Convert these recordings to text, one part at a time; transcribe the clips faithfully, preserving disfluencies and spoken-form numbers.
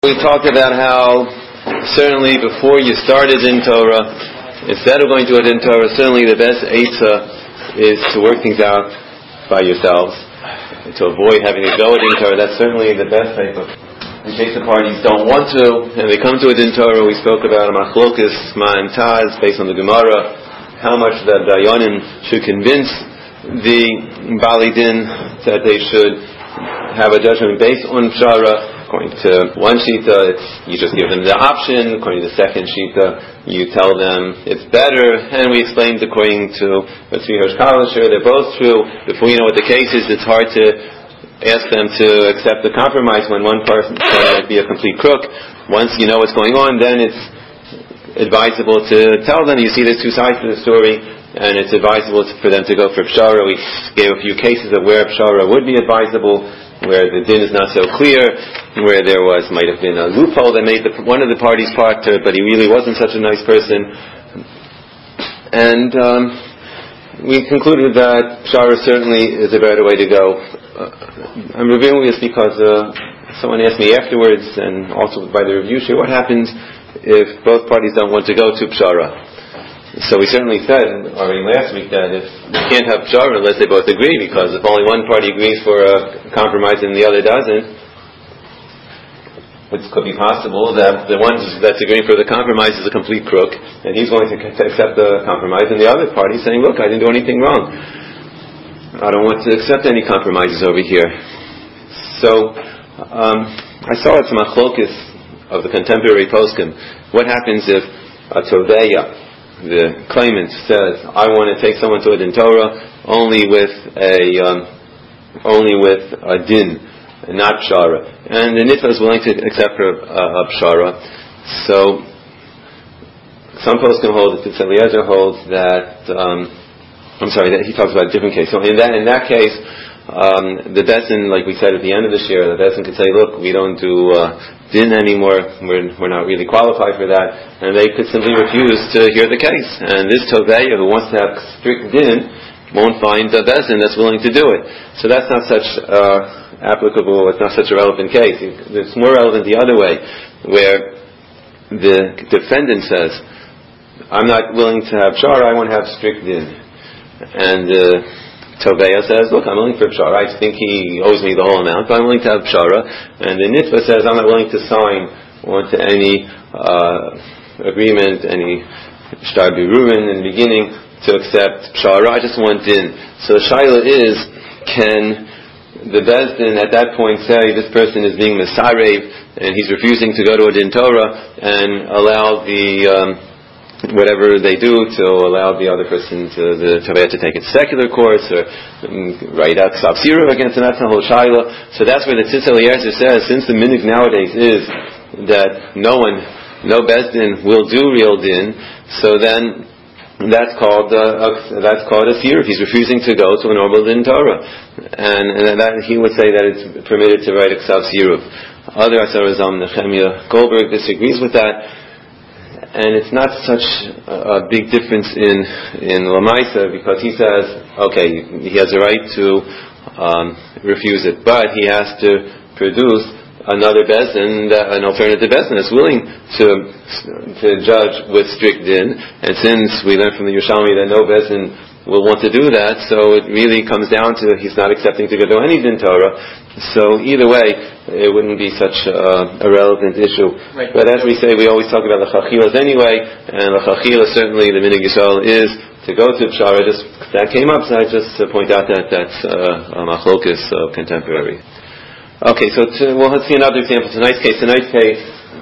We talked about how certainly before you started in Torah, instead of going to a din Torah, certainly the best eitzah is to work things out by yourselves, and to avoid having to go a din Torah. That's certainly the best type of. In case the parties don't want to, and they come to a din Torah, we spoke about a machlokas, ma and taz, based on the Gemara, how much the dayanim should convince the bali din that they should have a judgment based on pshara. According to one shita, it's, you just give them the option. According to the second shita, you tell them it's better. And we explained according to Tzvi Hirsch Kalisher, they're both true. Before you know what the case is, it's hard to ask them to accept the compromise when one person might be a complete crook. Once you know what's going on, then it's advisable to tell them. You see there's two sides to the story, and it's advisable for them to go for pshara. We gave a few cases of where pshara would be advisable, where the din is not so clear, where there was might have been a loophole that made the, one of the parties partner, but he really wasn't such a nice person. And um, we concluded that pshara certainly is a better way to go. Uh, I'm reviewing this because uh, someone asked me afterwards, and also by the review sheet, what happens if both parties don't want to go to pshara? So we certainly said already last week that if you can't have pshara unless they both agree, because if only one party agrees for a compromise and the other doesn't, it could be possible that the one that's agreeing for the compromise is a complete crook, and he's going to accept the compromise, and the other party is saying, look, I didn't do anything wrong. I don't want to accept any compromises over here. So um, I saw it's machlokas of the contemporary poskim. What happens if a toveya, the claimant, says, I want to take someone to a din Torah only with a um, only with a din, not pshara, and the nitva is willing to accept her a, a pshara. So some poskim hold, Tzvi Eliezer holds that um, I'm sorry, that he talks about a different case. So in that in that case, um, the bezdin, like we said at the end of the shir, the bezdin could say, look, we don't do uh, din anymore, we're, we're not really qualified for that, and they could simply refuse to hear the case. And this toveya who wants to have strict din won't find the bezdin that's willing to do it. So that's not such uh, applicable, it's not such a relevant case. It's more relevant the other way, where the defendant says, I'm not willing to have pshara, I want to have strict din. And the uh, Toveya says, look, I'm willing for pshara. I think he owes me the whole amount, but I'm willing to have pshara. And the nitva says, I'm not willing to sign on to any uh, agreement, any shtar birurin in the beginning to accept pshara. I just want din. So the shaila is, can the bezdin at that point say this person is being mesarev and he's refusing to go to a din Torah and allow the um, whatever they do to allow the other person to the Toveya to take its secular course or um, write out Ksav Siruv against him. That's the whole shaila. So that's where the Tzvi Eliezer says, since the minhag nowadays is that no one, no bezdin will do real din, so then that's called uh, a, that's called a siruv. He's refusing to go to a normal din Torah, and, and that he would say that it's permitted to write a Ksav Siruv. Other Asarazam Nehemiah Goldberg disagrees with that. And it's not such a big difference in in Lamaisa, because he says, okay, he has a right to um, refuse it, but he has to produce another bezdin, an alternative bezdin that's willing to to judge with strict din. And since we learned from the Yerushalmi that no bezdin will want to do that, so it really comes down to he's not accepting to go to any din Torah. So either way, it wouldn't be such a, a relevant issue. Right. But as we say, we always talk about the chachilas anyway, and the chachilas, certainly the minhag Yisrael is to go to pshara. Just that came up, so I just uh, point out that that's uh, a machlokas of contemporary. Okay, so to, well, let's see another example. Tonight's case, tonight's case,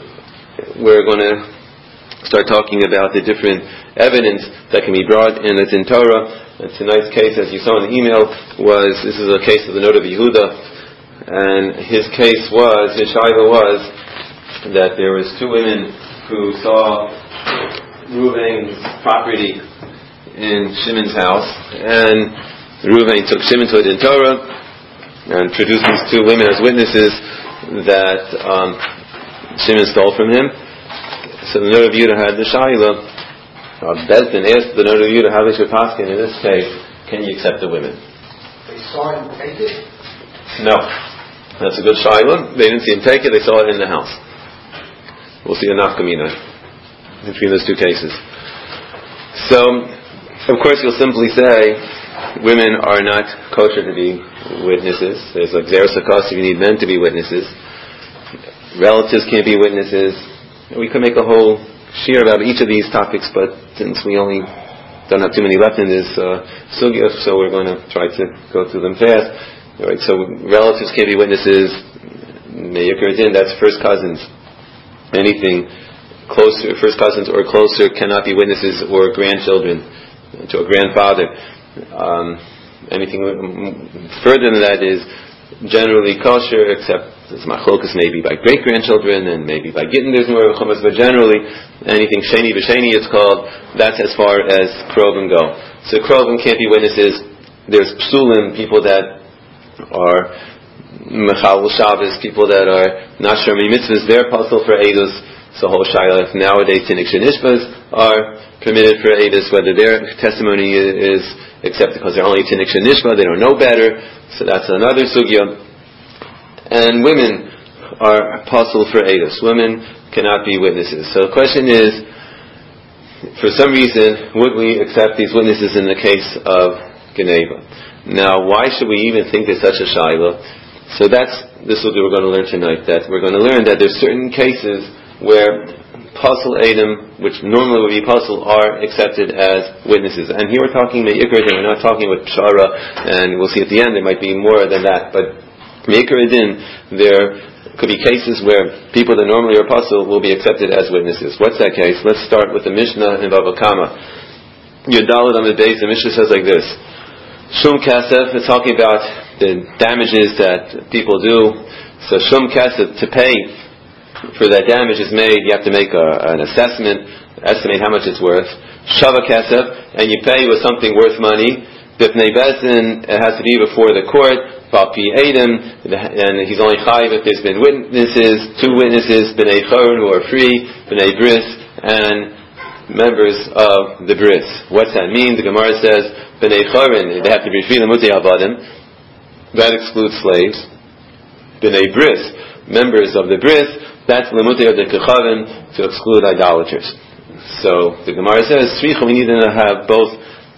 we're going to start talking about the different evidence that can be brought in the din Torah. And tonight's case, as you saw in the email, was this is a case of the note of Yehuda. And his case was, his shaila was, that there was two women who saw Reuven's property in Shimon's house, and Reuven took Shimon to a din Torah and produced these two women as witnesses that um, Shimon stole from him. So the note of Yehuda had the shaila. Uh, Bezdin asked the note of Yehuda how they should paskin in this case. Can you accept the women? They saw him take it? No. That's a good shaila. They didn't see him take it, they saw it in the house. We'll see a nafkamina between those two cases. So, of course, you'll simply say women are not kosher to be witnesses. There's like Xeris HaKos, you need men to be witnesses. Relatives can't be witnesses. We could make a whole shir about each of these topics, but since we only don't have too many left in this uh, sugya, so we're going to try to go through them fast. All right, so relatives can't be witnesses. Me'ikar din, that's first cousins. Anything closer, first cousins or closer cannot be witnesses, or grandchildren to a grandfather. Um, anything further than that is generally kosher, except there's machlokas maybe by great grandchildren and maybe by gittin there's more chumas, but generally anything sheni b'sheni it's called. That's as far as krovim go. So krovim can't be witnesses. There's psulim, people that are mechalel Shabbos, people that are not sure many mitzvahs, they're puzzle for edus. So whole shayla, nowadays tinnik shenishbas are permitted for edus, whether their testimony is accepted because they're only tinnik shenishba, they don't know better. So that's another sugya. And women are apostle for edus. Women cannot be witnesses. So the question is, for some reason, would we accept these witnesses in the case of Geneva? Now, why should we even think there's such a shaila? So that's the sugya we're going to learn tonight. That we're going to learn that there's certain cases where apostle edom, which normally would be apostle, are accepted as witnesses. And here we're talking me'ikar din. We're not talking with pshara, and we'll see at the end there might be more than that. But me'ikar din, there could be cases where people that normally are apostle will be accepted as witnesses. What's that case? Let's start with the Mishnah in Bava Kama. Yudalad on the base, the Mishnah says like this: Shum Kasef is talking about the damages that people do. So Shum Kasef, to pay for that damage is made, you have to make a, an assessment, estimate how much it's worth. Shava Kasef, and you pay with something worth money. B'fnei Bezdin, it has to be before the court. Ba'pi Edom, and he's only chayiv if there's been witnesses, two witnesses, b'nei choron who are free, b'nei bris, and members of the bris. What's that mean? The Gemara says, b'nei choron, they have to be free, l'mutei avadim. That excludes slaves. B'nei bris, members of the bris, that's l'mutei adekechavim, to exclude idolaters. So the Gemara says, we need to have both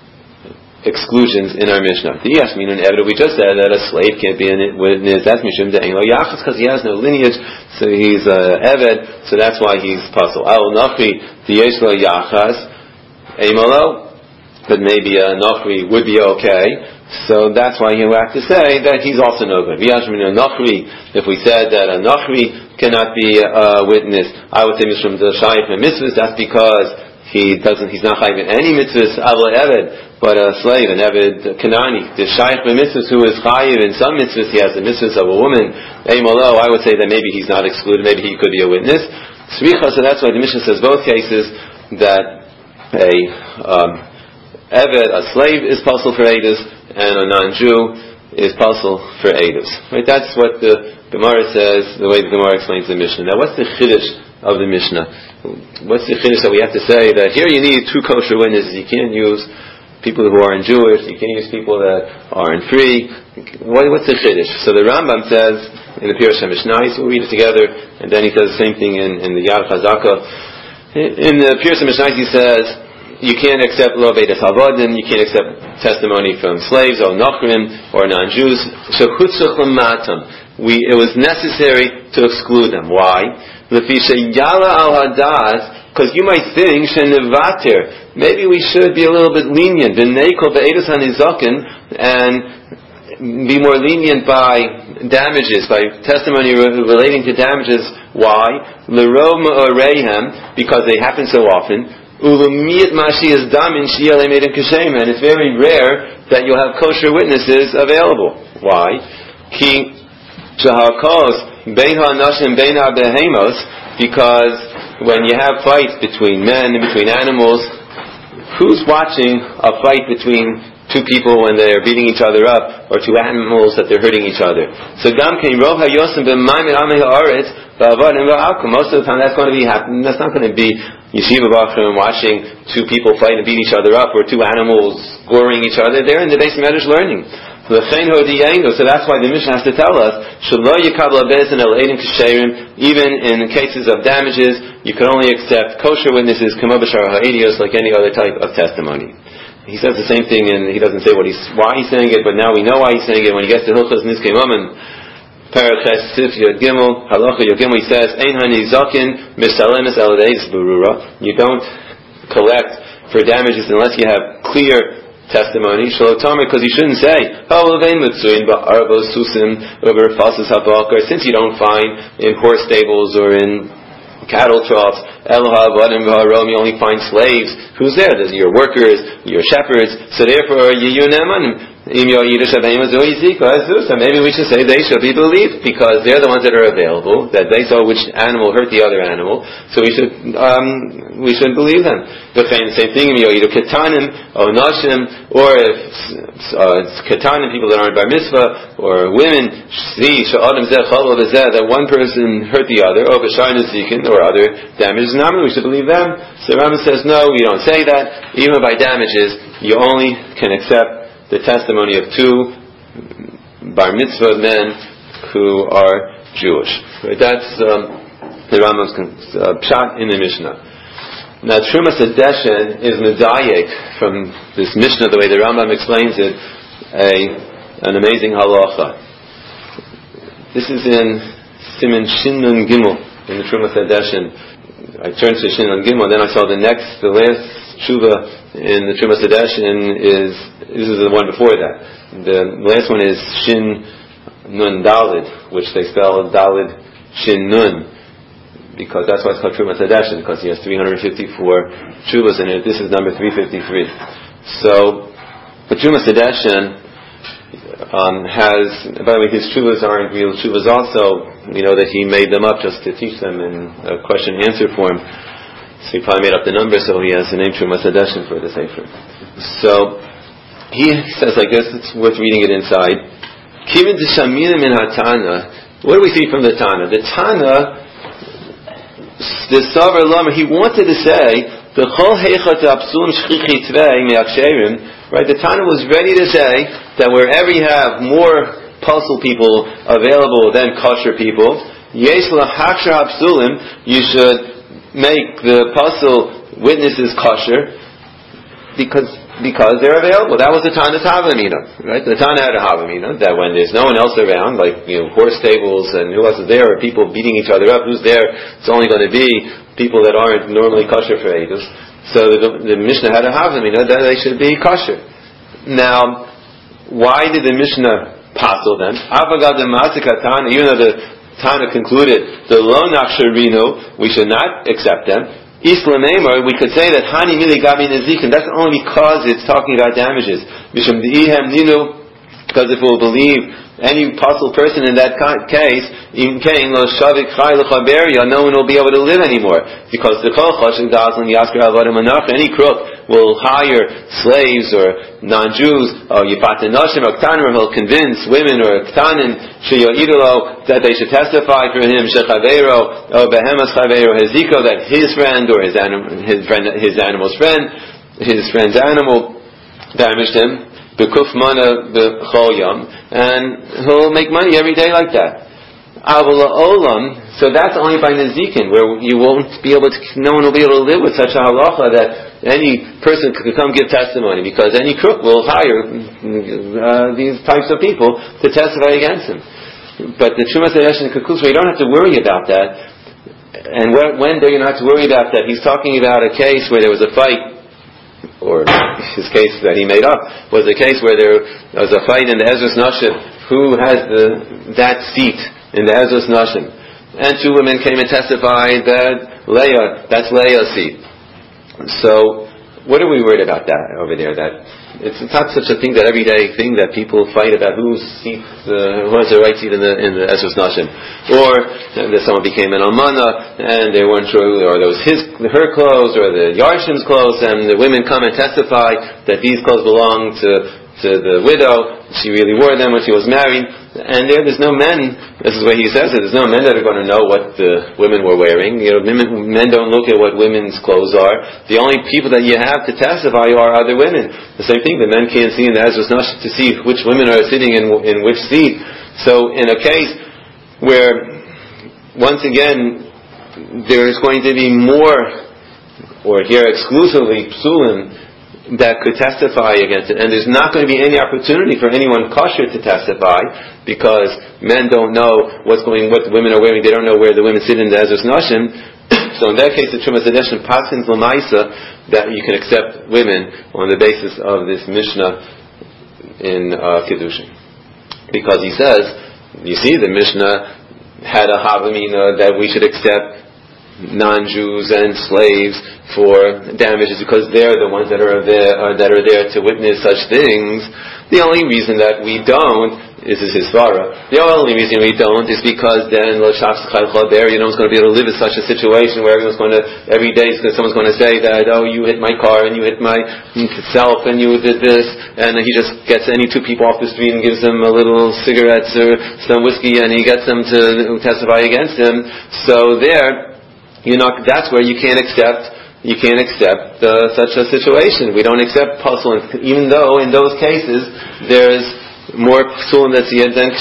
exclusions in our Mishnah. The Yashmin and Eved, we just said that a slave can't be a witness. That's Mishum De'en Lo Yachas, because he has no lineage, so he's uh, Eved, so that's why he's Pasul. Al Nachri Yesh Lo Yachas Eimolo, but maybe a Nachri would be okay. So that's why you have to say that he's also no good. Yashmin and Nachri, if we said that a Nachri cannot be a witness, I would say Mishum Shayich and Mitzvahs. That's because he doesn't. He's not chayiv in any mitzvahs. Avla Eved. But a slave, an Eved Kanani, the Shaykh B'mitzvahs who is chayiv in some mitzvahs, he has the mitzvahs of a woman. Eimolo, I would say that maybe he's not excluded, maybe he could be a witness. Sricha, so that's why the Mishnah says both cases, that a um, Eved, a slave, is pasul for edus, and a non-Jew is pasul for edus. Right? That's what the Gemara says, the way the Gemara explains the Mishnah. Now what's the chiddush of the Mishnah? What's the chiddush that we have to say that here you need two kosher witnesses, you can't use people who aren't Jewish, you can't use people that aren't free. What, what's the chiddush? So the Rambam says in the Pirush HaMishnah, we'll read it together, and then he says the same thing in, in the Yad Chazaka. In, in the Pirush HaMishnah he says, you can't accept lo beidas havodim, you can't accept testimony from slaves or nachrim or non-Jews. So chutzach l'matam, we it was necessary to exclude them. Why? L'fisha yala al hadas, because you might think shenevater. Maybe we should be a little bit lenient, and be more lenient by damages, by testimony relating to damages. Why? Because they happen so often. And it's very rare that you'll have kosher witnesses available. Why? Because when you have fights between men and between animals, who's watching a fight between two people when they are beating each other up, or two animals that they're hurting each other? So most of the time that's going to be happening. That's not going to be Yeshiva Bachrim watching two people fight and beat each other up, or two animals goring each other. They're in the base of Medrash learning. So that's why the Mishnah has to tell us, even in cases of damages, you can only accept kosher witnesses, like any other type of testimony. He says the same thing, and he doesn't say what he's, why he's saying it, but now we know why he's saying it. When he gets to Hilchos Nizkei Mammon, Paraches Sif Yod Gimel, Halacha Yod Gimel, he says, Ein Hanizakin Misalemes Aladeis Berura. You don't collect for damages unless you have clear testimony, because you shouldn't say, since you don't find in horse stables or in cattle troughs, you only find slaves. Who's there? There's your workers, your shepherds. So therefore, maybe we should say they should be believed because they're the ones that are available. That they saw which animal hurt the other animal, so we should um, we should believe them. The same thing, either ketanim or nashim, or if uh, it's ketanim, people that aren't bar mitzvah, or women see that one person hurt the other, or or other damages. We should believe them. So Rambam says no, you don't say that. Even by damages, you only can accept the testimony of two bar mitzvah men who are Jewish. Right? That's um, the Rambam's uh, pshat in the Mishnah. Now, Trumas Hadeshen is medayek from this Mishnah, the way the Rambam explains it, a an amazing halacha. This is in Siman Shin Nun Gimel in the Trumas Hadeshen. I turned to Shin Nun Gimel, and then I saw the next, the last tshuva in the Trumas Hadeshen is, this is the one before that. The last one is Shin Nun Dalid, which they spell Dalid Shin Nun, because that's why it's called Trumas Hadeshen, because he has three hundred fifty-four tshuvas in it. This is number three fifty-three. So, the Trumas Hadeshen um, has, by the way, his tshuvas aren't real tshuvas also. We know that he made them up just to teach them in a question and answer form. So he probably made up the number, so he has the name Trumas Hadeshen for the Sefer. So, he says like this, it's worth reading it inside. Kivin d'shamina min hatana. What do we see from the Tana? The Tana, the Savar Lama, he wanted to say, the Chol Heichat Absum Shchichi Tvei Me'aksherim, right? The Tana was ready to say that wherever you have more puzzle people available than kosher people, Yesh L'Hakshar Absulim, you should make the puzzle witnesses kosher, because because they're available. That was the Tana's Havamina, right? The Tana had a Havamina that when there's no one else around, like, you know, horse stables and who else is there, or people beating each other up, who's there? It's only going to be people that aren't normally kosher for Eidos. So the, the Mishnah had a Havamina that they should be kosher. Now, why did the Mishnah passel them? Avagad the Masika Tana, even though the Tana concluded the Lo Nachsharinu, we should not accept them. Islam Amar, we could say that Hani Mili Gabi Nezikin, that's only because it's talking about damages. Because if we'll believe any possible person in that case, no one will be able to live anymore. Because the any crook will hire slaves or non-Jews, or Yifatanashim or Ktanim, or he'll convince women or Ktanim that they should testify for him, Shechavero, or Behemas Chavero Heziko, that his friend or his, anim- his, friend, his animal's friend, his friend's animal damaged him. Bekuf mana b'chol yom, and he'll make money every day like that. Avula olam, so that's only by nezikin, where you won't be able to, no one will be able to live with such a halacha that any person could come give testimony, because any crook will hire uh, these types of people to testify against him. But the Trumas Hadeshen and Kakusra, you don't have to worry about that. And when, when do you not have to worry about that? He's talking about a case where there was a fight, or his case that he made up was a case where there was a fight in the Ezras Nashim, who has the that seat in the Ezras Nashim, and two women came and testified that Leah, that's Leah's seat. So, what are we worried about that over there? That it's not such a thing, that everyday thing that people fight about whose seat, uh, who has the right seat in the in the Ezras Nashim, or that someone became an almana and they weren't sure, or those his her clothes or the Yarshim's clothes, and the women come and testify that these clothes belong to to the widow. She really wore them when she was married. And there, there's no men, this is where he says it, there's no men that are going to know what the women were wearing. You know, men, men don't look at what women's clothes are. The only people that you have to testify are other women. The same thing, the men can't see in the Ezras Nashim to see which women are sitting in, in which seat. So in a case where, once again, there is going to be more, or here exclusively, psulim, that could testify against it, and there's not going to be any opportunity for anyone kosher to testify because men don't know what's going, what the women are wearing. They don't know where the women sit in the Ezras Nashim. So in that case, the Trumas Hadeshin paskins l'maisa that you can accept women on the basis of this Mishnah in uh, Kiddushin, because he says, you see, the Mishnah had a havamina that we should accept non-Jews and slaves for damages because they're the ones that are there uh, that are there to witness such things. The only reason that we don't is is his svara. The only reason we don't is because then there, you know, it's going to be able to live in such a situation where everyone's going to every day someone's going to say that, oh, you hit my car and you hit myself and you did this, and he just gets any two people off the street and gives them a little cigarettes or some whiskey and he gets them to testify against him. So there, you know, that's where you can't accept you can't accept uh, such a situation. We don't accept puzzle, even though in those cases there's more psulim than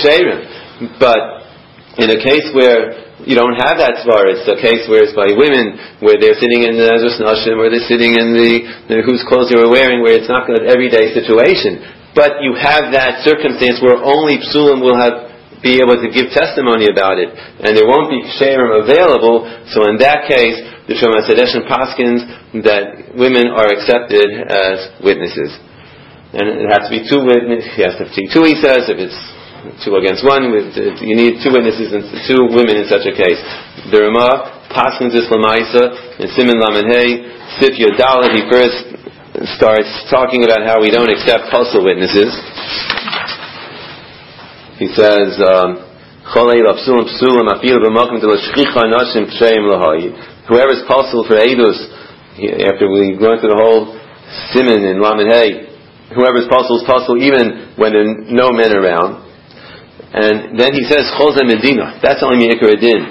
ksherim. But in a case where you don't have that svar, it's a case where it's by women, where they're sitting in the Ezras Nashim, where they're sitting in the, the whose clothes they were wearing, where it's not an everyday situation. But you have that circumstance where only psulim will have be able to give testimony about it, and there won't be ksherim available. So in that case, the Trumas Hadeshin paskins that women are accepted as witnesses, and it has to be two witnesses. He has to be two. He says, if it's two against one, you need two witnesses and two women in such a case. The Ramah paskins this lamaisa in Siman Lamed Hey Sif Yodala. He first starts talking about how we don't accept puzzle witnesses. He says, whoever's possible for Eidus, after we go into the whole Siman in Lamed Hey, whoever's possible is possible even when there are no men around. And then he says, Cholzeh Medina, that's only Me'ikar Adin.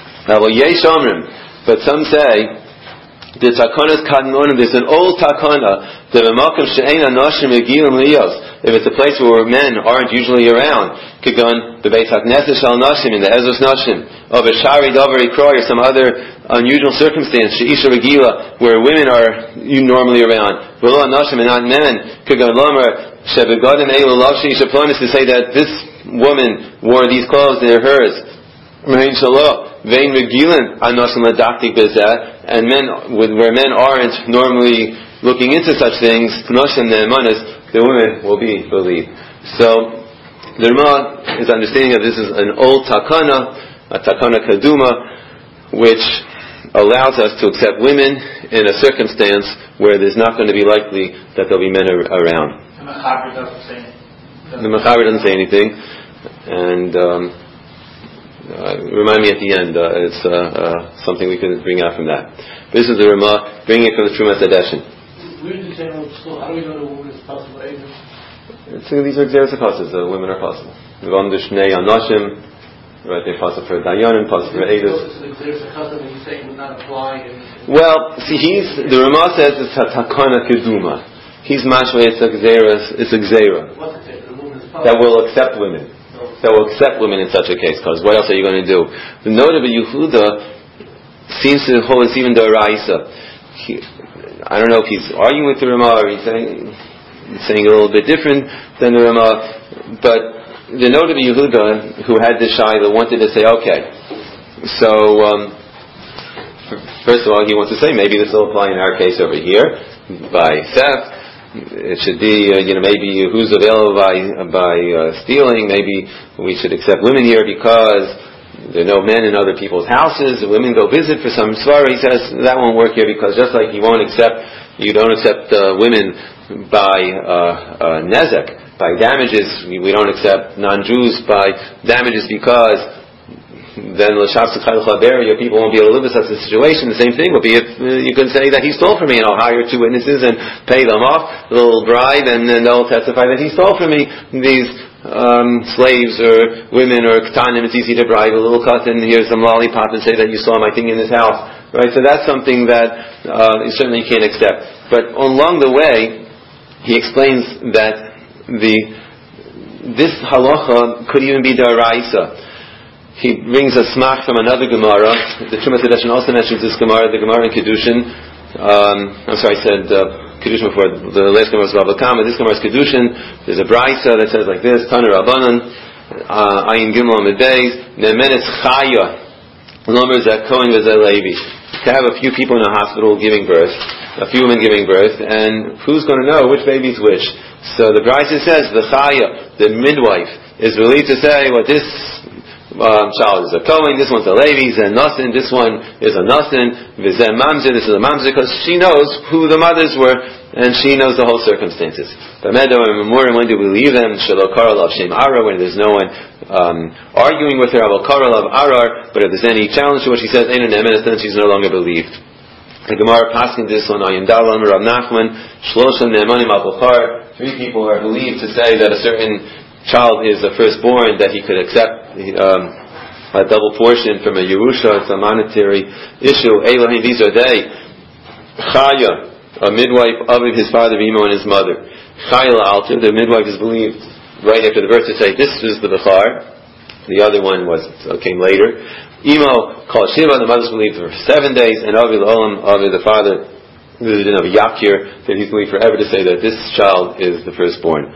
But some say, the takanas kadmonim, there's an old takana, the v'makom she'ein anoshim megilim liyos, if it's a place where men aren't usually around, kigon the Beis HaKnesset shel nashim, in the Ezras Nashim, of a shari davar ikroy, or some other unusual circumstance, she'isha regila, where women are normally around, v'lo anoshim and not men, kigon lomer shebegadim eilu lav she'isha plonis, to say that this woman wore these clothes, they're hers. Mehin shalo vein regilin anoshim ladaktik bezeh, and men, where men aren't normally looking into such things, Knoshim Ne'emanis, the women will be believed. So, the Ramah is understanding that this is an old takana, a takana kaduma, which allows us to accept women in a circumstance where there's not going to be likely that there'll be men ar- around. The Mechaber doesn't say anything. The Mechaber doesn't say anything, and um, Uh, remind me at the end, uh, it's uh, uh, something we can bring out from that. This is the Ramah, bringing it from the Trumas Hadeshin. Where did you say, how do we know the woman is possible? So these are Xeris HaKosas, the women are possible. V'am Shnei Anoshim, right, they're possible for Dayanim, possible for Eidos. So the Xeris HaKosas that you're saying would not apply? Well, see, he's, the Ramah says it's a Takana Keduma. He's mashma, it's a Xeris, it's a Xera. What's it? The woman is possible. That will accept women. That will accept women in such a case, because what else are you going to do? The note of a Yehuda seems to hold it's even the Raisa. I don't know if he's arguing with the Ramah or he's saying, he's saying a little bit different than the Ramah, but the note of a Yehuda who had this Shaila wanted to say, okay, so um, first of all he wants to say maybe this will apply in our case over here by theft. It should be, uh, you know, maybe who's available by by uh, stealing. Maybe we should accept women here because there are no men in other people's houses. The women go visit for some svara. He says that won't work here because just like you won't accept, you don't accept uh, women by uh, uh, nezek, by damages. We, we don't accept non-Jews by damages because then your people won't be able to live with such a situation. The same thing would be if uh, you could say that he stole from me, and I'll hire two witnesses and pay them off a little bribe, and then they'll testify that he stole from me. These um, slaves or women or ketanim, it's easy to bribe a little cut, and here's some lollipop and say that you saw my thing in this house, right? So that's something that uh, you certainly can't accept. But along the way, he explains that the this halacha could even be daraisa. He brings a smach from another Gemara. The Trumas Hadeshin also mentions this Gemara, the Gemara in Kedushin. Um, I'm sorry, I said uh, Kedushin before. The last Gemara was Bava Kama. This Gemara is Kedushin. There's a Braisa that says like this: Taner Rabbanan, Ayin Gimel Amidbeis, Nemenes Chaya, Lomer Zeh Kohen V'Zeh Levi. To have a few people in a hospital giving birth, a few women giving birth, and who's going to know which baby's which? So the Braisa says the Chaya, the midwife, is relieved to say what well, this. Um, child is a Kohen, this one's a Levi, Zen Nasin, this one is a Nasin, V'Zen Mamzer, this is a Mamzer, because she knows who the mothers were, and she knows the whole circumstances. But Medo and Memorim, when do we leave them? Shelo Karol of Shem Arar, when there's no one um, arguing with her, Avol Karol of Arar, but if there's any challenge to what she says, Ein Nemenes, then she's no longer believed. The Gemara passing this on Ayin Dalam, Rav Nachman, Shlosha Ne'emanim Al-Bukhar, three people are believed to say that a certain child is a firstborn, that he could accept um, a double portion from a Yerusha. It's a monetary issue. Elohim, these are they. Chaya, a midwife of his father, Imo, and his mother. Chayla Alter, the midwife is believed right after the birth to say, this is the Bechar. The other one was uh, came later. Imo called Shiva, the mother's believed for seven days, and Avi Olam, Avi the father, the din of Yakir, that he's believed forever to say that this child is the firstborn.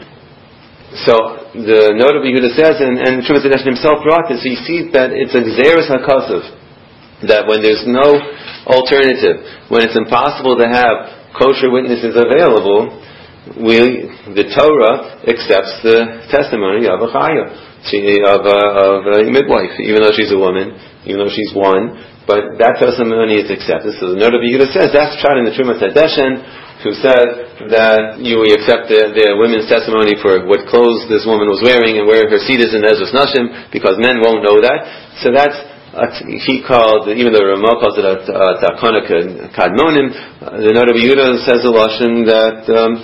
So the note of Yehuda says, and, and Trumas Hadeshin himself brought this, so you see that it's a Gzeres HaKasav, that when there's no alternative, when it's impossible to have kosher witnesses available, we, the Torah accepts the testimony of a Chaya, of a, of a midwife, even though she's a woman, even though she's one, but that testimony is accepted. So the note of Yehuda says, that's shot in the Trumas Hadeshin, who said that you accept the, the women's testimony for what clothes this woman was wearing and where her seat is in Ezras Nashim, because men won't know that. So that's, uh, he called, even though Ramah calls it a Takana Kadmonim, the note of Yehuda says a Lashon that, um,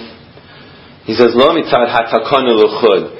he says, Lo mitzad ha-takana l'chud.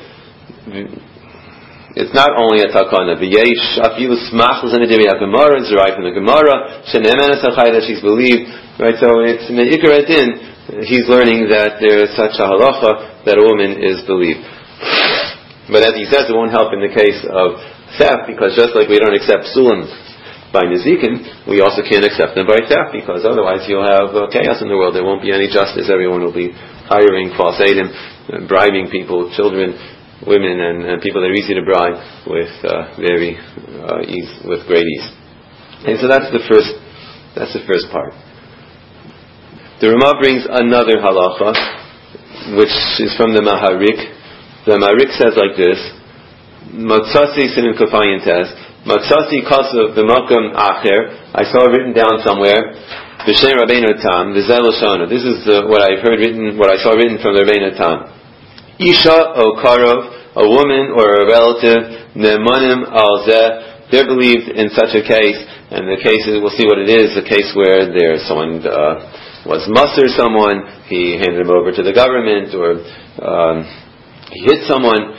It's not only a takana. V'yesh afilu smachos and a divi ha-gemara, it's derived from the Gemara, shene'emenes ha-chay, that she's believed. Right, so it's me'ikar adin. He's learning that there is such a halacha that a woman is believed. But as he says, it won't help in the case of theft, because just like we don't accept sulam by nizikin, we also can't accept them by theft, because otherwise you'll have uh, chaos in the world. There won't be any justice. Everyone will be hiring false adim, uh, bribing people, children, women, and, and people that are easy to bribe with uh, very uh, ease, with great ease. And so that's the first. That's the first part. The Ramah brings another halacha, which is from the Maharik. The Maharik says like this: Matzasi simin kafayin test. Matzasi kasav b'makam acher. I saw it written down somewhere. B'shem Rabbeinu Tam v'zel Shana. This is the, what I've heard written, what I saw written from the Rabbeinu Tam. Isha o karov, a woman or a relative, ne'emanim al zeh. They're believed in such a case, and the case is, we'll see what it is, a case where there's someone. Uh, was muster someone, he handed him over to the government, or um, he hit someone.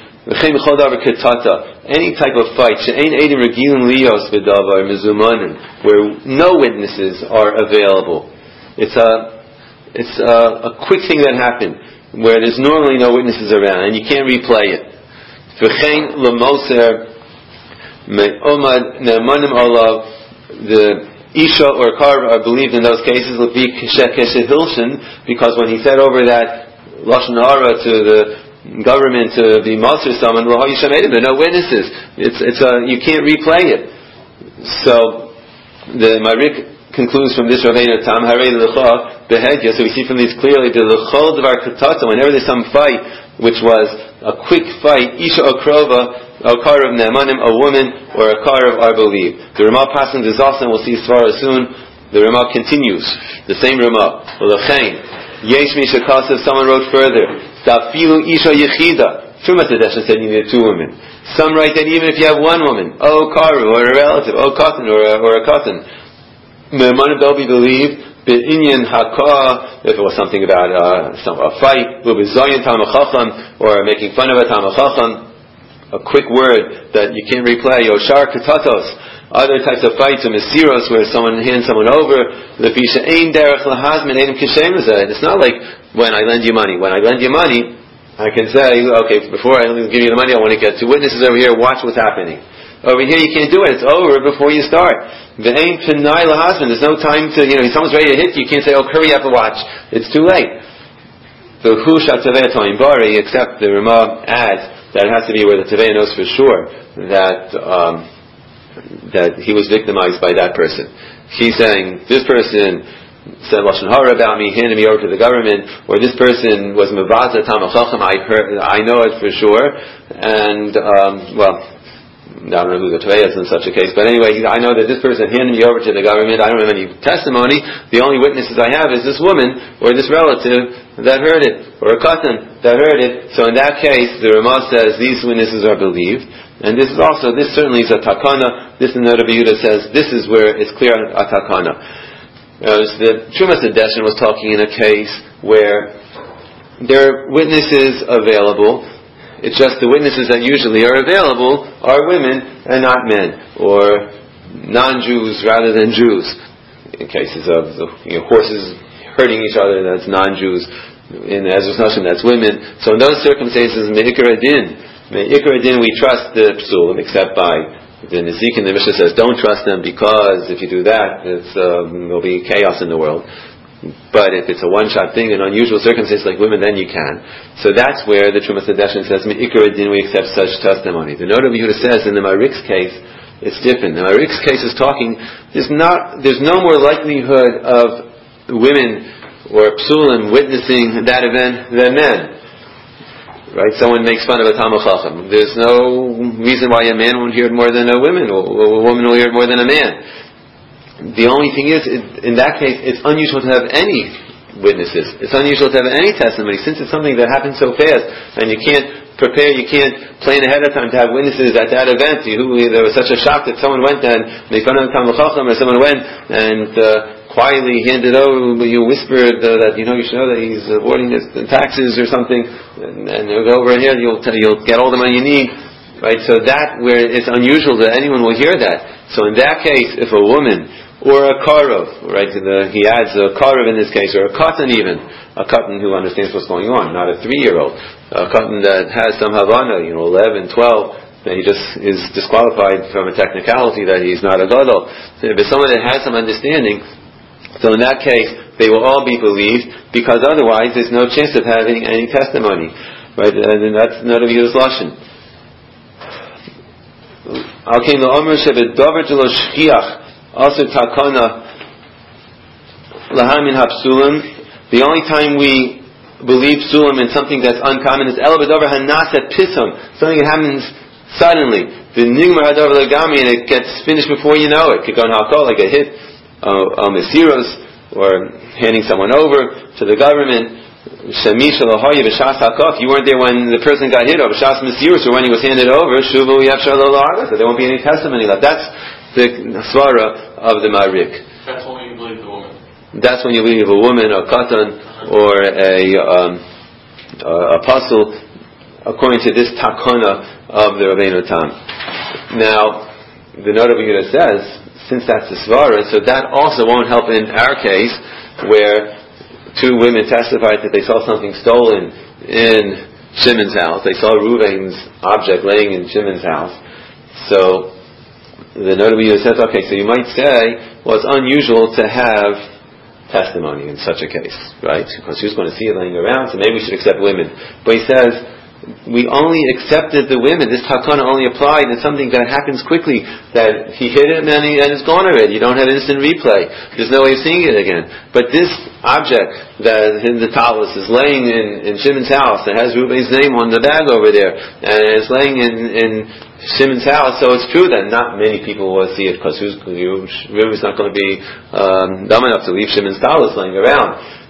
Any type of fight, where no witnesses are available. It's a it's a, a quick thing that happened, where there's normally no witnesses around, and you can't replay it. The Isha or Karv are believed in those cases because when he said over that Lashon Hara to the government to be Master someone, there are no witnesses. It's it's a, you can't replay it. So the Marik concludes from this Rabbeinu Tam Harei L'cha Behedya. So we see from these clearly the L'chol Dvar Katata. Whenever there's some fight, which was a quick fight, Isha or Krova, a car of Ne'emanim, a woman, or a car of are believed. The Ramah passes this also, and we'll see Svara soon. The Ramah continues. The same Ramah. L'chein. Yesh Misha Kasav, someone wrote further. Dafilu Isha Yechida. Trumas Hadeshin said you needed two women. Some write that even if you have one woman, oh karu, or a relative, oh katan, or a, or a katan, Me'emana they'll be believed. Be'inyan haka, if it was something about uh, some, a fight, u'bezoyin talmid chacham, or making fun of a talmid chacham, a quick word that you can't replay, yoshar katatos, other types of fights, or mesiros, where someone hands someone over, lefisha ein derech lahazmin einim kishem zeh. It's not like when I lend you money. When I lend you money, I can say, okay, before I give you the money, I want to get two witnesses over here, watch what's happening. Over here you can't do it, it's over before you start. There's no time to, you know, if someone's ready to hit you, you can't say, oh, hurry up and watch. It's too late. The Hushat Tevei Toim Bari, except the Ramah adds that it has to be where the Tevei knows for sure that um, that he was victimized by that person. He's saying, this person said Lashon Hara about me, handed me over to the government, or this person was Mavaza Talmid Chacham, I heard, I know it for sure, and, um, well, I don't know who the Tevei is in such a case, but anyway, I know that this person handed me over to the government. I don't have any testimony. The only witnesses I have is this woman or this relative that heard it, or a cousin that heard it. So in that case, the Ramah says these witnesses are believed, and this is also, this certainly is a takana. This in the Rabbi Yehuda says this is where it's clear a takana. Uh, the Trumas Hadeshin was talking in a case where there are witnesses available. It's just the witnesses that usually are available are women and not men, or non-Jews rather than Jews. In cases of you know, horses hurting each other, that's non-Jews. In Ezra's Nashim, that's women. So in those circumstances, me'ikar adin, me'ikar adin, we trust the psulim, except by the Nezik, and the Mishnah says don't trust them because if you do that, it's, um, there'll be chaos in the world. But if it's a one-shot thing in unusual circumstances like women, then you can. So that's where the Trumas Hadeshin says, Me'ikar adin, we accept such testimony. The Noda B'Yehuda says in the Marik's case, it's different. The Marik's case is talking, there's not, there's no more likelihood of women or psulim witnessing that event than men. Right? Someone makes fun of a Talmid Chacham. There's no reason why a man won't hear it more than a woman, or a woman will hear it more than a man. The only thing is, in that case, it's unusual to have any witnesses. It's unusual to have any testimony, since it's something that happens so fast, and you can't prepare, you can't plan ahead of time to have witnesses at that event. You, there was such a shock that someone went and made fun of the Talmid Chacham, or someone went and uh, quietly handed over, you whispered uh, that, you know, you should know that he's avoiding his taxes or something, and, and you'll go over here, you'll, t- you'll get all the money you need. Right? So that, where it's unusual that anyone will hear that. So in that case, if a woman or a karov, right? The, he adds a karov in this case, or a katan even, a katan who understands what's going on, not a three-year-old, a katan that has some havana, you know, eleven, twelve, then he just is disqualified from a technicality that he's not a gadol. So if it's someone that has some understanding, so in that case, they will all be believed, because otherwise there's no chance of having any testimony, right? And that's not a Yehuda's lashon. Okay, the Omer Shebet Dover Jelo Shchiach. Also, takana lahamin hapsulim. The only time we believe psulim in something that's uncommon is el b'dover hanasat pisum, something that happens suddenly. The nigmar hadover legami, and it gets finished before you know it. Could go halakol, like a hit, uh, um, mesiros, or handing someone over to the government. Shemish alahoye b'shas hakaf. You weren't there when the person got hit, or b'shas mesiros, or when he was handed over. Shuvu yafshar lo la'agas. So there won't be any testimony left. That's the svara of the Marik. That's when you believe the woman. That's when you believe a woman, a katan, or a um, uh, apostle, according to this takana of the Rabbeinu Tam. Now, the Noda B'Yehuda says, since that's the svara, so that also won't help in our case, where two women testified that they saw something stolen in Shimon's house. They saw Reuven's object laying in Shimon's house. So the Noda B'Yehuda says, okay, so you might say, well, it's unusual to have testimony in such a case, right? Because who's going to see it laying around? So maybe we should accept women. But he says, we only accepted the women. This takana only applied in something that happens quickly, that he hit it and, he, and it's gone already. You don't have instant replay. There's no way of seeing it again. But this object that in the talus is laying in, in Shimon's house, that has Reuben's name on the bag over there, and it's laying in, in Shimon's house, so it's true that not many people will see it, because Reuben's not going to be um, dumb enough to leave Shimon's talus laying around.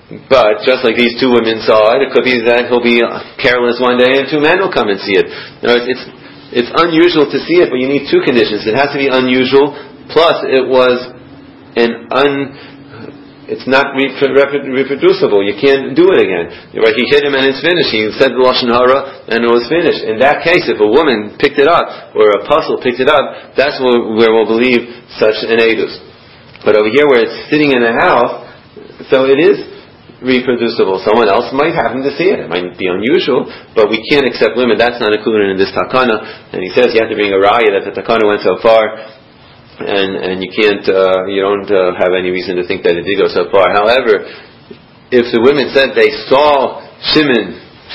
But just like these two women saw it, it could be that he'll be careless one day and two men will come and see it. You know, it's it's unusual to see it, but you need two conditions. It has to be unusual, plus it was an un. It's not reproducible. You can't do it again. Right? He hit him and it's finished. He said the Lashon Hara and it was finished. In that case, if a woman picked it up or a puzzle picked it up, that's where, where we'll believe such an edus. But over here, where it's sitting in the house, so it is reproducible. Someone else might happen to see it. It might be unusual, but we can't accept women. That's not included in this takana. And he says you have to bring a raya that the takana went so far. And and you can't, uh, you don't uh, have any reason to think that it did go so far. However, if the women said they saw Shimon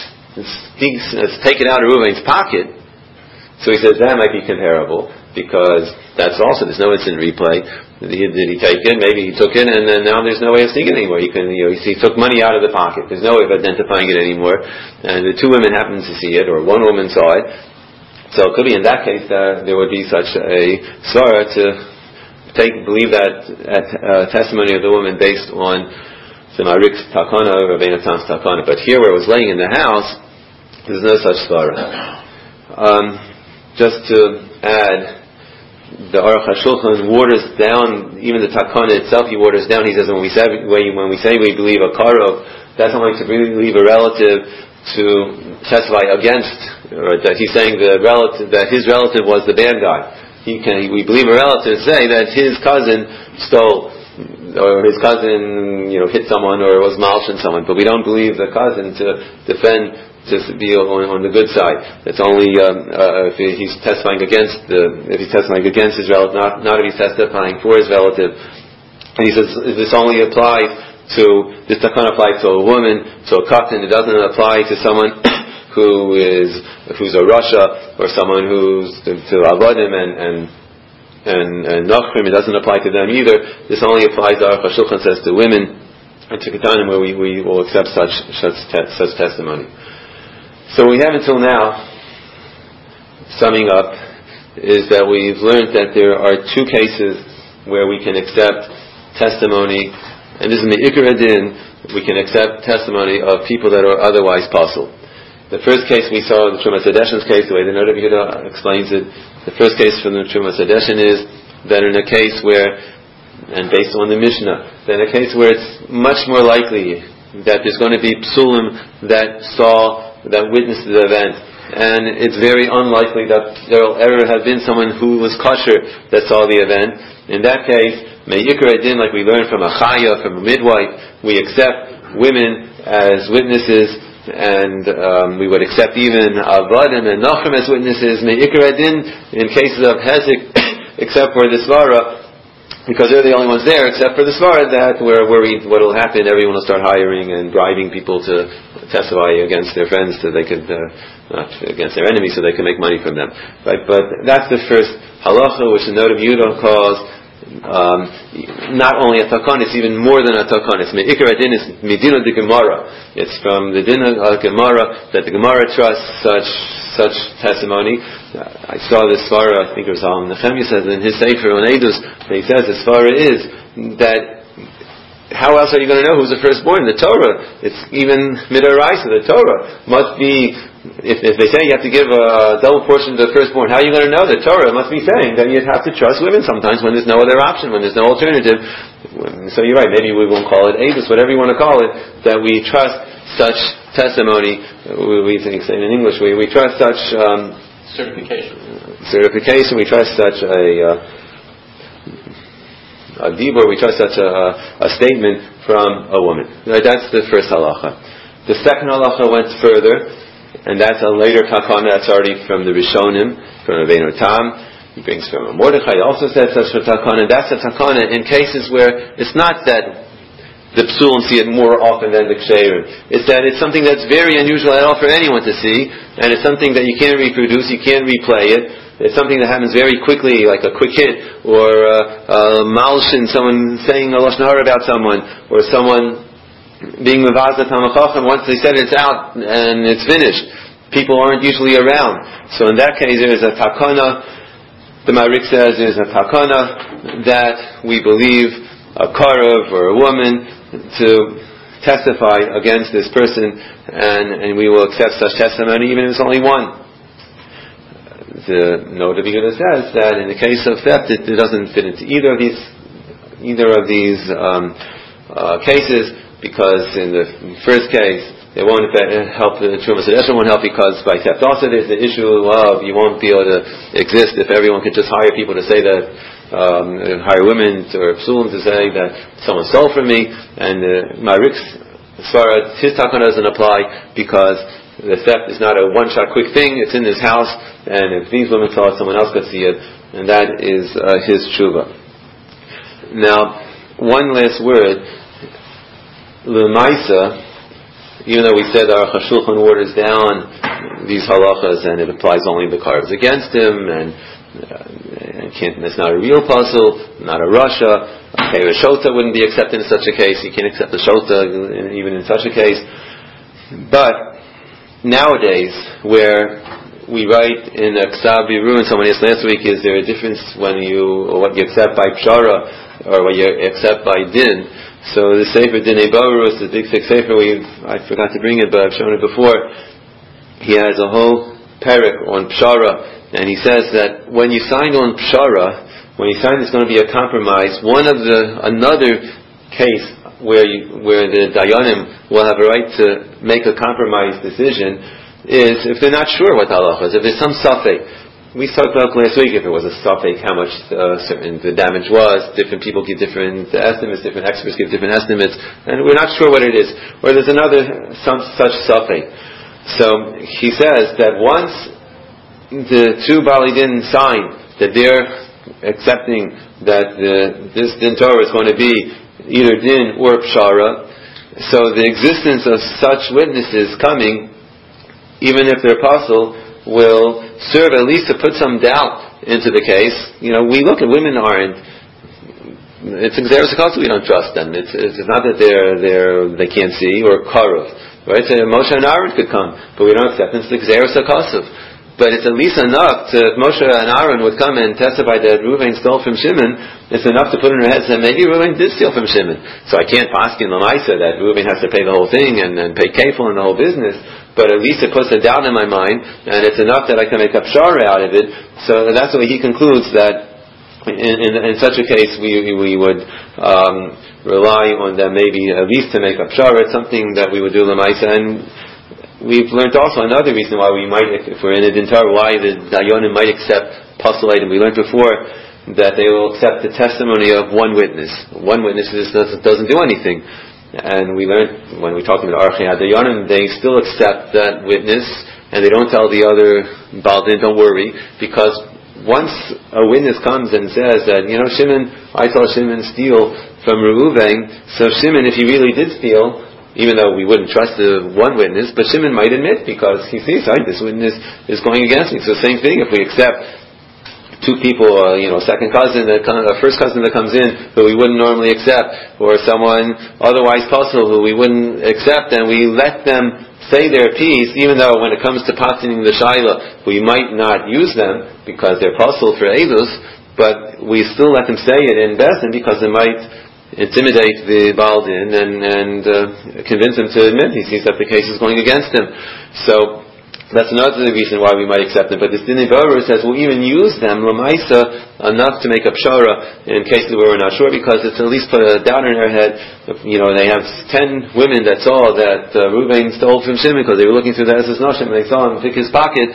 take it out of Reuven's pocket, so he says that might be comparable, because that's also, there's no instant replay. Did he, did he take it? Maybe he took it, and then now there's no way of seeing it anymore. You can, you know, he took money out of the pocket. There's no way of identifying it anymore. And the two women happened to see it, or one woman saw it. So it could be in that case that there would be such a svara to take, believe that uh, testimony of the woman based on the Marik's takana or Rabbeinu Tam's takana. But here, where it was laying in the house, there's no such svara. Um, just to add, the Aruch HaShulchan waters down even the takana itself. He waters down. He says when we say when we say we believe a karov, that's not like to believe a relative to testify against. Or that he's saying the relative, that his relative was the bad guy. He can, we believe a relative say that his cousin stole, or his cousin, you know, hit someone or was malshin someone, but we don't believe the cousin to defend, to be on, on the good side. It's only um, uh, if he's testifying against the, if he's testifying against his relative, not not if he's testifying for his relative. And he says this only applies to, this doesn't apply to a woman, to a katan. It doesn't apply to someone who is, who's a Rasha, or someone who's to, to Avodim and, and, and, and Nachrim. It doesn't apply to them either. This only applies, Aruch HaShulchan says, to women, and to Ketanim, where we, we will accept such, such, te- such testimony. So we have until now, summing up, is that we've learned that there are two cases where we can accept testimony, and this is Me'ikar Adin, we can accept testimony of people that are otherwise puzzled. The first case we saw, the Trumas Hadeshen's case, the way the Noda Yehuda explains it, the first case from the Trumas Hadeshen is that in a case where, and based on the Mishnah, that in a case where it's much more likely that there's going to be psulim that saw, that witnessed the event, and it's very unlikely that there will ever have been someone who was kosher that saw the event. In that case, Me'ikar Adin, like we learned from a chaya, from a midwife, we accept women as witnesses, and um, we would accept even Avadim and Nachrim as witnesses, Me'ikar Adin, in cases of Hezek, except for the Svara, because they're the only ones there, except for the Svara, that we're worried what will happen. Everyone will start hiring and bribing people to testify against their friends, so they could, uh, not against their enemies, so they can make money from them. Right? But that's the first halacha, which the Noda Yehuda calls Um, not only a takon, it's even more than a takon. It's me'ikar adin, it's medina de Gemara. It's from the din of Gemara that the Gemara trusts such such testimony. I saw this svara, I think it was Al Nehemiah says in his sefer on Eidos, he says the svara is that how else are you going to know who's the firstborn? The Torah. It's even midoraisa. The Torah must be. If, if they say you have to give a double portion to the firstborn, how are you going to know? The Torah must be saying that you have to trust women sometimes when there's no other option, when there's no alternative. So you're right, maybe we won't call it Eidos, whatever you want to call it, that we trust such testimony, we, we think in English, we, we trust such um, certification. certification, we trust such a, uh, a dibur, we trust such a, a statement from a woman. Right, that's the first halacha. The second halacha went further, and that's a later takana, that's already from the Rishonim, from Rabbeinu Tam. He brings from a Mordechai, he also says such a takana. That's a takana in cases where it's not that the psulim see it more often than the ksherim. It's that it's something that's very unusual at all for anyone to see, and it's something that you can't reproduce, you can't replay it. It's something that happens very quickly, like a quick hit, or uh, a malshin, someone saying a lashon hara about someone, or someone being mevazah tamachachim. Once they said it, it's out and it's finished. People aren't usually around. So in that case, there is a takana. The Marik says there is a takana that we believe a karav or a woman to testify against this person, and, and we will accept such testimony even if it's only one. The Noda B'Yehuda says that in the case of theft, it, it doesn't fit into either of these either of these um, uh, cases, because in the first case, it won't help, the Trumas Hadesha won't help, because by theft also there's the issue of you won't be able to exist if everyone could just hire people to say that, um, hire women or psulim to say that someone stole from me, and uh, Marik's Svara, his takana doesn't apply, because the theft is not a one-shot quick thing, it's in his house, and if these women saw it, someone else could see it, and that is uh, his tshuva. Now, one last word, L'maisa, even though we said our Shulchan waters down these halachas and it applies only the carbs against him, and uh, can't, it's not a real puzzle, not a rasha. Okay, a shota wouldn't be accepted in such a case. You can't accept a shota even in such a case. But nowadays, where we write in a Ksav Biru, and someone asked last week, is there a difference when you, or what you accept by pshara or what you accept by din? So the Sefer Dinei Barus, the big thick Sefer, we I forgot to bring it, but I've shown it before. He has a whole parak on Pshara, and he says that when you sign on Pshara, when you sign there's going to be a compromise, one of the, another case where you, where the Dayanim will have a right to make a compromise decision is if they're not sure what the halacha is, if there's some safek. We talked about last week if it was a safek, how much uh, certain the damage was. Different people give different estimates, different experts give different estimates, and we're not sure what it is. Or there's another some such safek. So he says that once the two Bali Din sign that they're accepting that the, this Din Torah is going to be either Din or Pshara, so the existence of such witnesses coming, even if they're apostle, will serve at least to put some doubt into the case. You know, we look at women aren't, it's Xeris HaKasav, we don't trust them. It's, it's not that they're, they're, they can't see, or Karuv. Right? So Moshe and Aaron could come, but we don't accept them. It's Xeris HaKasav. But it's at least enough to, if Moshe and Aaron would come and testify that Reuven stole from Shimon, it's enough to put in her head that maybe Reuven did steal from Shimon. So I can't pass in the Lamaisa that Reuven has to pay the whole thing and, and pay kefil and the whole business. But at least it puts a doubt in my mind, and it's enough that I can make a pshara out of it. So that's the way he concludes that in, in, in such a case we we would um, rely on them maybe at least to make a pshara. It's something that we would do l'maisa. And we've learned also another reason why we might, if we're in a dintar, why the dayanim might accept pasul item. We learned before that they will accept the testimony of one witness. One witness doesn't, doesn't do anything. And we learned when we talked about Archei HaDayanim, they still accept that witness, and they don't tell the other Baldin, don't worry, because once a witness comes and says that, you know, Shimon, I saw Shimon steal from Reuven, so Shimon, if he really did steal, even though we wouldn't trust the one witness, but Shimon might admit, because he sees, right, this witness is going against me. So same thing, if we accept two people, uh, you know, second cousin, that come, a first cousin that comes in who we wouldn't normally accept, or someone otherwise puzzle who we wouldn't accept, and we let them say their piece, even though when it comes to patining the shaila, we might not use them because they're puzzled for edus, but we still let them say it in Bezdin because it might intimidate the Baldin and, and uh, convince him to admit he sees that the case is going against him. So that's another reason why we might accept them. But this Dinei Barus says we'll even use them l'maisa enough to make a pshara in case we were not sure, because it's at least put a doubt in their head. You know, they have ten women that saw that uh, Reuven stole from Shimon because they were looking through the Esses Noshim and they saw him pick his pocket.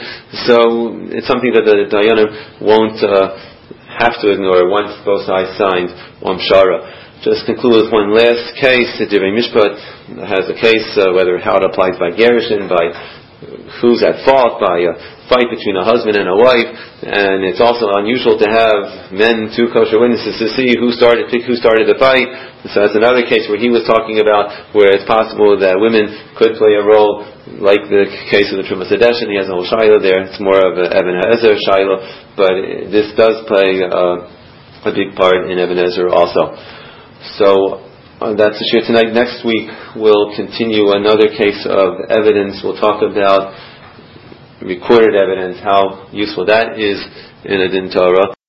So it's something that the Dayanim won't uh, have to ignore once both sides signed on pshara. Just conclude with one last case. The Divrei Mishpat has a case uh, whether how it applies by Gerushin, by who's at fault, by a fight between a husband and a wife, and it's also unusual to have men, two kosher witnesses, to see who started who started the fight. So that's another case where he was talking about where it's possible that women could play a role, like the case of the Trumas Hadesha. He has a whole shaila there. It's more of an Eben Ha'ezer shaila, but this does play uh, a big part in Eben Ha'ezer also. So Uh, that's the shir tonight. Next week we'll continue another case of evidence. We'll talk about recorded evidence, how useful that is in a din Torah.